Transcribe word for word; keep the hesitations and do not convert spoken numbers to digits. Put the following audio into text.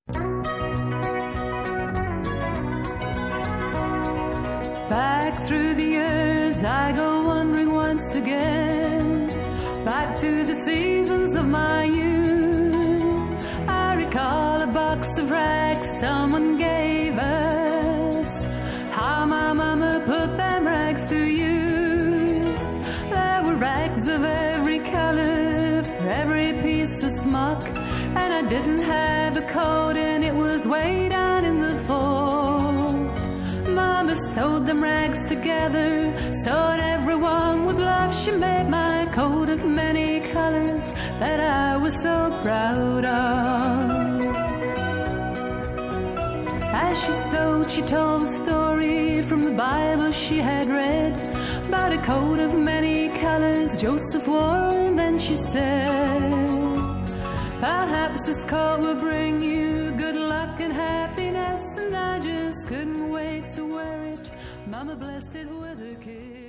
Back through the years I go wandering once again, back to the seasons of my youth. I recall a box of rags someone gave us, how my mama put them rags to use. There were rags of every color, for every piece of smock, and I didn't have a coat and it was way down in the fall. Mama sewed them rags together so that everyone would love. She made my coat of many colors that I was so proud of. As she sewed, she told a story from the Bible she had read about a coat of many colors Joseph wore, and then she said, perhaps this coat will bring you good luck and happiness. And I just couldn't wait to wear it. Mama blessed it with a kiss.